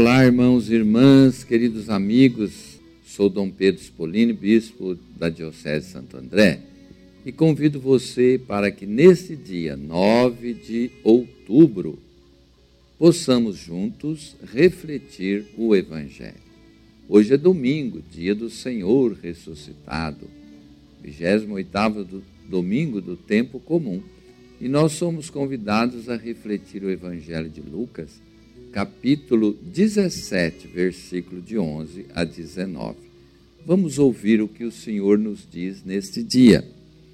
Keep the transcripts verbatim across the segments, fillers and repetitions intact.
Olá, irmãos e irmãs, queridos amigos, sou Dom Pedro Spolini, bispo da Diocese de Santo André, e convido você para que nesse dia nove de outubro possamos juntos refletir o Evangelho. Hoje é domingo, dia do Senhor ressuscitado, vigésimo oitavo do, domingo do tempo comum, e nós somos convidados a refletir o Evangelho de Lucas, capítulo dezessete, versículo de onze a dezenove. Vamos ouvir o que o Senhor nos diz neste dia.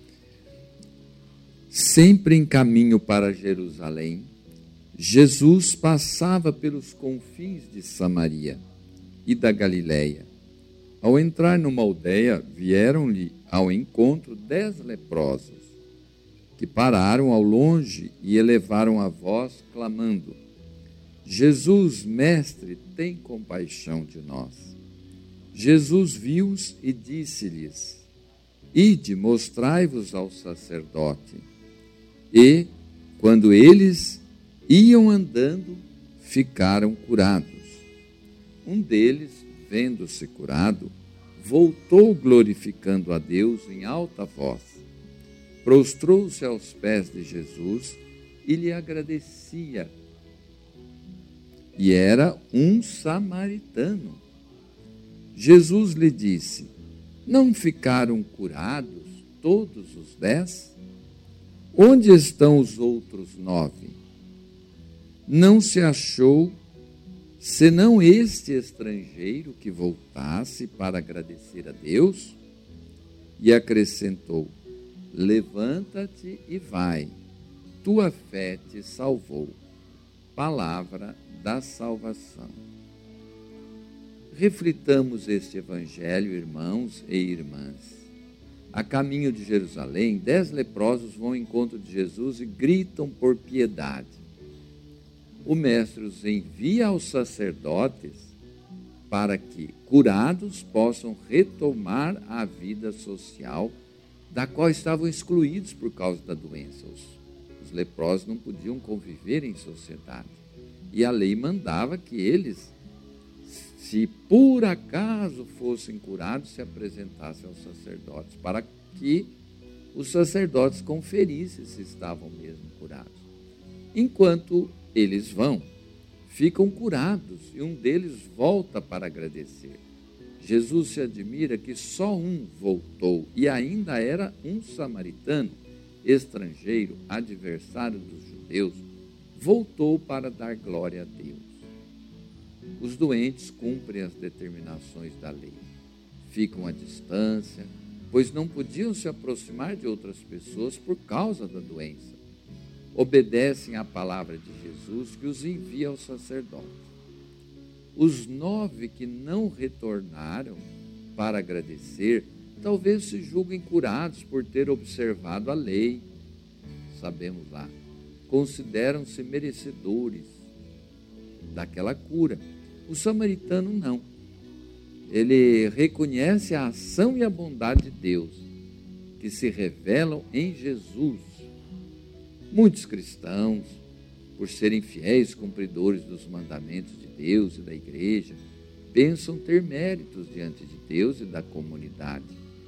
Sempre em caminho para Jerusalém, Jesus passava pelos confins de Samaria e da Galileia. Ao entrar numa aldeia, vieram-lhe ao encontro dez leprosos, que pararam ao longe e elevaram a voz, clamando: Jesus, mestre, tem compaixão de nós. Jesus viu-os e disse-lhes: Ide, mostrai-vos ao sacerdote. E, quando eles iam andando, ficaram curados. Um deles, vendo-se curado, voltou glorificando a Deus em alta voz. Prostrou-se aos pés de Jesus e lhe agradecia. E era um samaritano. Jesus lhe disse: Não ficaram curados todos os dez? Onde estão os outros nove? Não se achou senão este estrangeiro que voltasse para agradecer a Deus? E acrescentou: Levanta-te e vai, tua fé te salvou. Palavra da salvação. Reflitamos este evangelho, irmãos e irmãs. A caminho de Jerusalém, dez leprosos vão ao encontro de Jesus e gritam por piedade. O mestre os envia aos sacerdotes para que, curados, possam retomar a vida social da qual estavam excluídos por causa da doença. Os, os leprosos não podiam conviver em sociedade. E a lei mandava que eles, se por acaso fossem curados, se apresentassem aos sacerdotes, para que os sacerdotes conferissem se estavam mesmo curados. Enquanto eles vão, ficam curados e um deles volta para agradecer. Jesus se admira que só um voltou e ainda era um samaritano, estrangeiro, adversário dos judeus, voltou para dar glória a Deus. Os doentes cumprem as determinações da lei. Ficam à distância, pois não podiam se aproximar de outras pessoas por causa da doença. Obedecem à palavra de Jesus que os envia ao sacerdote. Os nove que não retornaram para agradecer, talvez se julguem curados por ter observado a lei. Sabemos lá. Consideram-se merecedores daquela cura. O samaritano não. Ele reconhece a ação e a bondade de Deus que se revelam em Jesus. Muitos cristãos, por serem fiéis cumpridores dos mandamentos de Deus e da igreja, pensam ter méritos diante de Deus e da comunidade.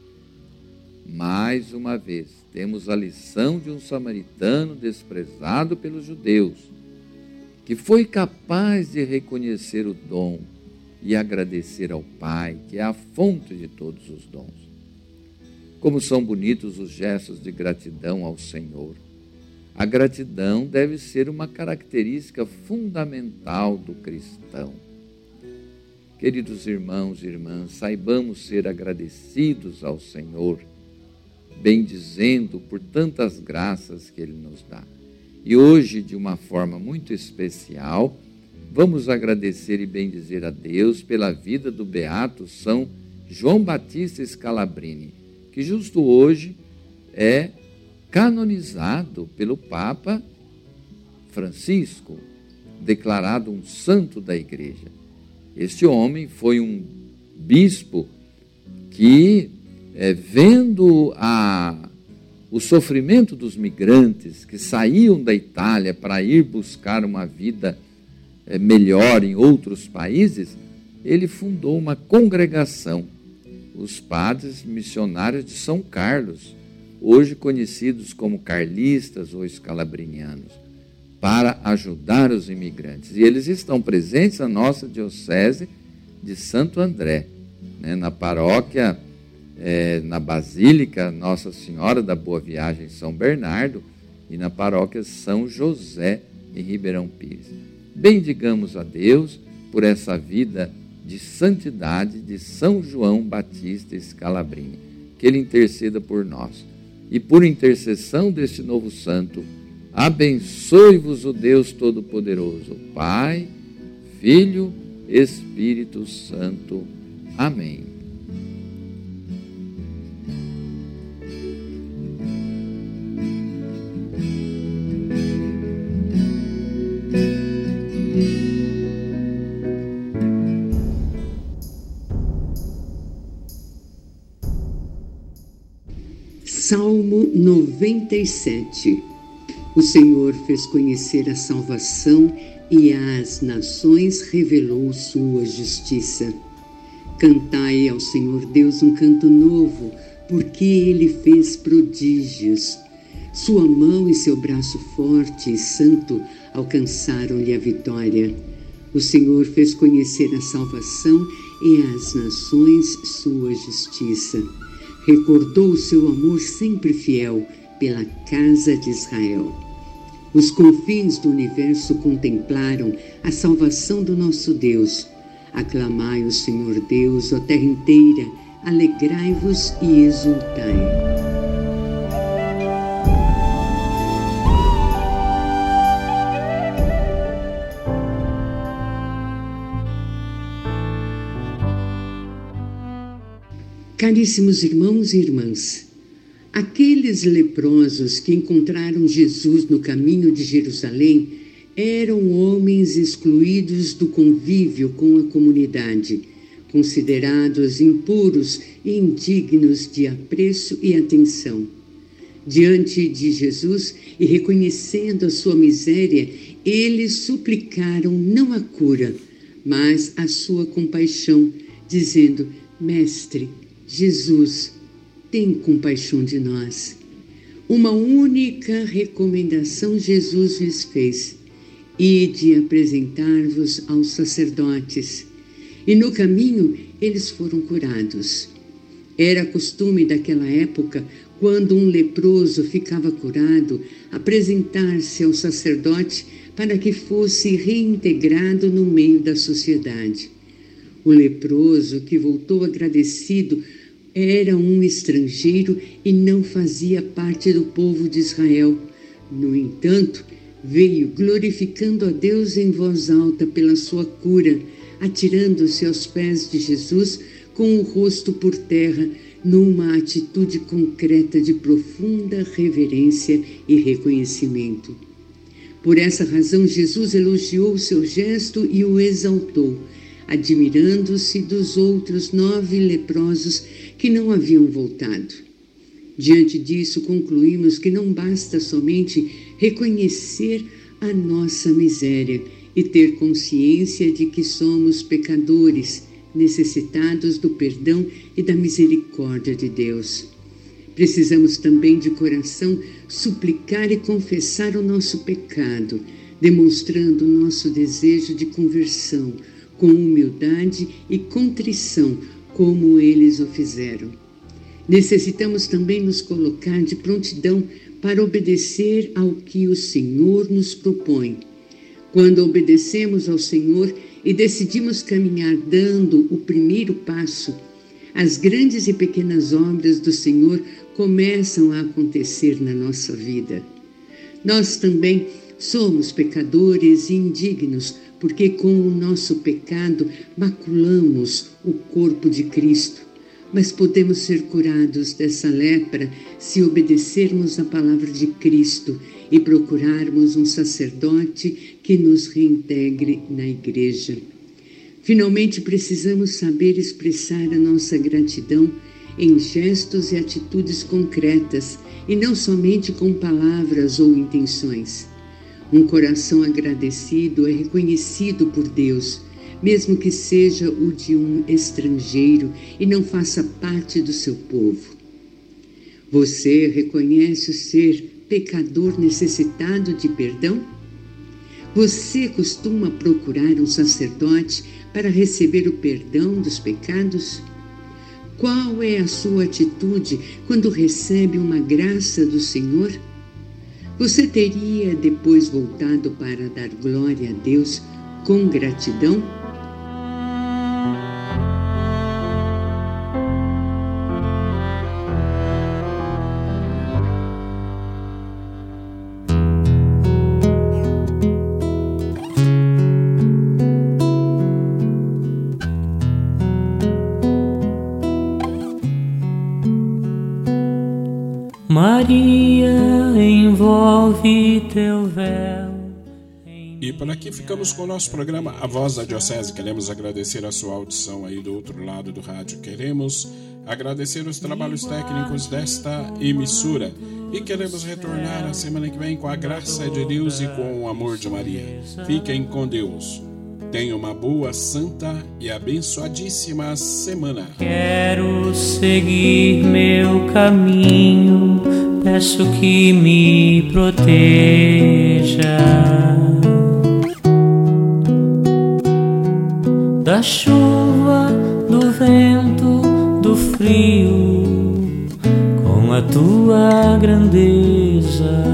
Mais uma vez, temos a lição de um samaritano desprezado pelos judeus, que foi capaz de reconhecer o dom e agradecer ao Pai, que é a fonte de todos os dons. Como são bonitos os gestos de gratidão ao Senhor. A gratidão deve ser uma característica fundamental do cristão. Queridos irmãos e irmãs, saibamos ser agradecidos ao Senhor, bendizendo por tantas graças que Ele nos dá. E hoje, de uma forma muito especial, vamos agradecer e bendizer a Deus pela vida do beato São João Batista Scalabrini, que justo hoje é canonizado pelo Papa Francisco, declarado um santo da Igreja. Este homem foi um bispo que, é, vendo a, o sofrimento dos migrantes que saíam da Itália para ir buscar uma vida é, melhor em outros países, ele fundou uma congregação, os Padres Missionários de São Carlos, hoje conhecidos como carlistas ou escalabrinianos, para ajudar os imigrantes. E eles estão presentes na nossa diocese de Santo André, né, na paróquia, é, na Basílica Nossa Senhora da Boa Viagem São Bernardo e na paróquia São José em Ribeirão Pires. Bendigamos a Deus por essa vida de santidade de São João Batista Scalabrini, que ele interceda por nós. E por intercessão deste novo santo, abençoe-vos o Deus Todo-Poderoso, Pai, Filho, Espírito Santo. Amém. Salmo noventa e sete. O Senhor fez conhecer a salvação e às nações revelou sua justiça. Cantai ao Senhor Deus um canto novo, porque Ele fez prodígios. Sua mão e seu braço forte e santo alcançaram-lhe a vitória. O Senhor fez conhecer a salvação e às nações sua justiça. Recordou o seu amor sempre fiel pela casa de Israel. Os confins do universo contemplaram a salvação do nosso Deus. Aclamai o Senhor Deus, ó terra inteira, alegrai-vos e exultai. Caríssimos irmãos e irmãs, aqueles leprosos que encontraram Jesus no caminho de Jerusalém eram homens excluídos do convívio com a comunidade, considerados impuros e indignos de apreço e atenção. Diante de Jesus e reconhecendo a sua miséria, eles suplicaram não a cura, mas a sua compaixão, dizendo: Mestre, Jesus, tem compaixão de nós. Uma única recomendação Jesus lhes fez: ide apresentar-vos aos sacerdotes. E no caminho eles foram curados. Era costume daquela época, quando um leproso ficava curado, apresentar-se ao sacerdote para que fosse reintegrado no meio da sociedade. O leproso, que voltou agradecido, era um estrangeiro e não fazia parte do povo de Israel. No entanto, veio glorificando a Deus em voz alta pela sua cura, atirando-se aos pés de Jesus com o rosto por terra, numa atitude concreta de profunda reverência e reconhecimento. Por essa razão, Jesus elogiou o seu gesto e o exaltou, admirando-se dos outros nove leprosos que não haviam voltado. Diante disso, concluímos que não basta somente reconhecer a nossa miséria e ter consciência de que somos pecadores, necessitados do perdão e da misericórdia de Deus. Precisamos também de coração suplicar e confessar o nosso pecado, demonstrando o nosso desejo de conversão, com humildade e contrição, como eles o fizeram. Necessitamos também nos colocar de prontidão para obedecer ao que o Senhor nos propõe. Quando obedecemos ao Senhor e decidimos caminhar dando o primeiro passo, as grandes e pequenas obras do Senhor começam a acontecer na nossa vida. Nós também somos pecadores e indignos, porque com o nosso pecado maculamos o corpo de Cristo. Mas podemos ser curados dessa lepra se obedecermos à palavra de Cristo e procurarmos um sacerdote que nos reintegre na igreja. Finalmente, precisamos saber expressar a nossa gratidão em gestos e atitudes concretas, e não somente com palavras ou intenções. Um coração agradecido é reconhecido por Deus, mesmo que seja o de um estrangeiro e não faça parte do seu povo. Você reconhece o ser pecador necessitado de perdão? Você costuma procurar um sacerdote para receber o perdão dos pecados? Qual é a sua atitude quando recebe uma graça do Senhor? Você teria depois voltado para dar glória a Deus com gratidão? Maria, envolve teu véu. E por aqui ficamos com o nosso programa A Voz da Diocese. Queremos agradecer a sua audição aí do outro lado do rádio. Queremos agradecer os trabalhos técnicos desta emissora. E queremos retornar a semana que vem com a graça de Deus e com o amor de Maria. Fiquem com Deus. Tenha uma boa, santa e abençoadíssima semana. Quero seguir meu caminho, peço que me proteja da chuva, do vento, do frio, com a tua grandeza.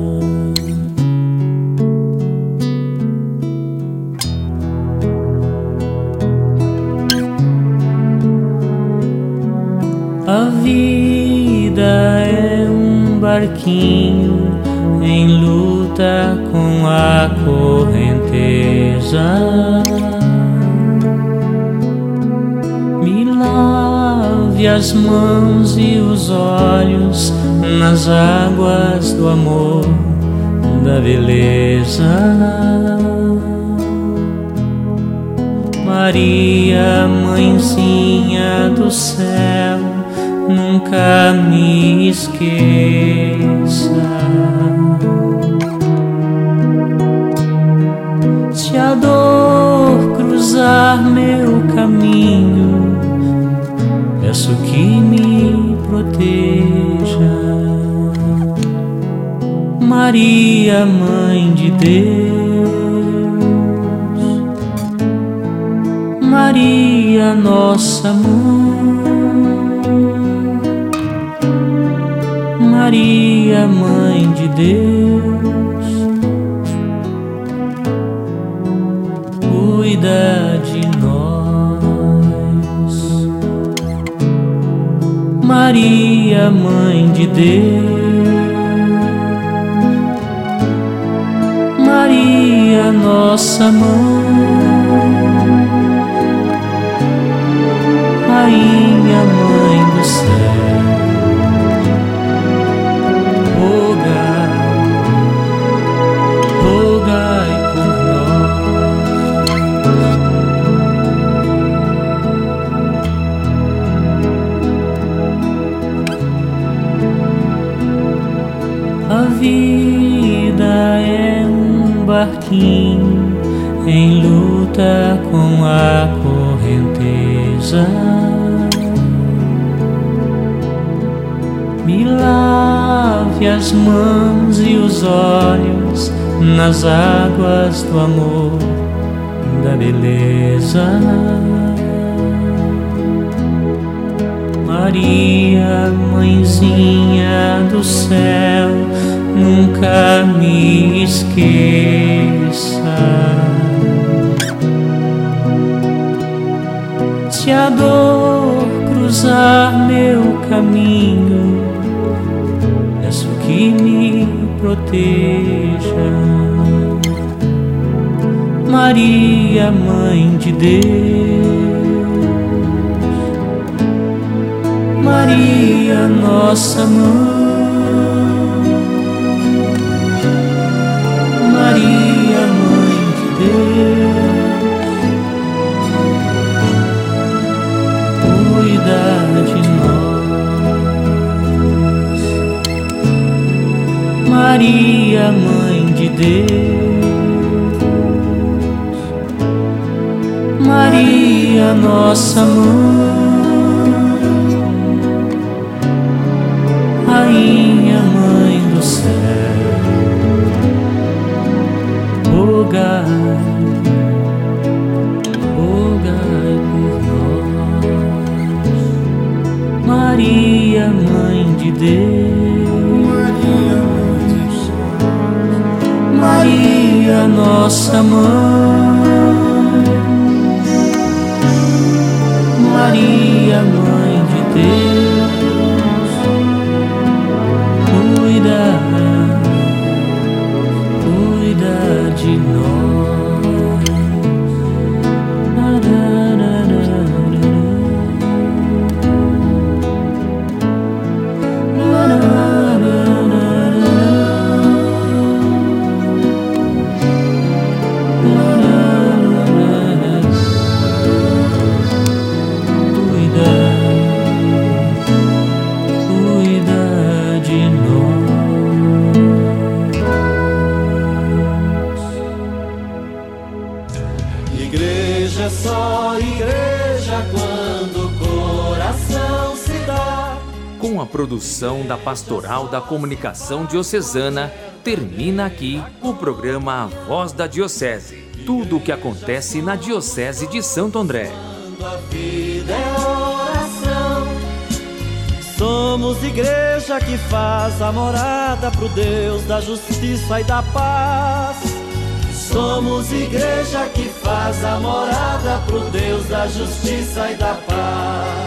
A vida é um barquinho em luta com a correnteza. Me lave as mãos e os olhos nas águas do amor, da beleza. Maria, mãezinha do céu, nunca me esqueça. Se a dor cruzar meu caminho, peço que me proteja. Maria, Mãe de Deus, Maria, nossa mãe, Maria, Mãe de Deus, cuida de nós. Maria, Mãe de Deus, Maria, nossa mãe, Rainha, Mãe do céu, rogai por nós. A vida é um barquinho em luta com a correnteza. Me lave as mãos e os olhos nas águas do amor, da beleza. Maria, mãezinha do céu, nunca me esqueça. Se a dor cruzar meu caminho, peço que me proteja. Maria, Mãe de Deus, Maria, nossa mãe, Maria, Mãe de Deus, cuida de nós. Maria, Mãe de Deus, Maria, nossa mãe, Rainha, Mãe do céu, rogai, rogai por nós. Maria, Mãe de Deus, Maria, Mãe dos céus, Maria, nossa mãe, Maria, Mãe de Deus, cuida, cuida de nós. Com a produção da Pastoral da Comunicação Diocesana, termina aqui o programa A Voz da Diocese. Tudo o que acontece na Diocese de Santo André. A vida é oração. Somos igreja que faz a morada pro Deus da justiça e da paz. Somos igreja que faz a morada pro Deus da justiça e da paz.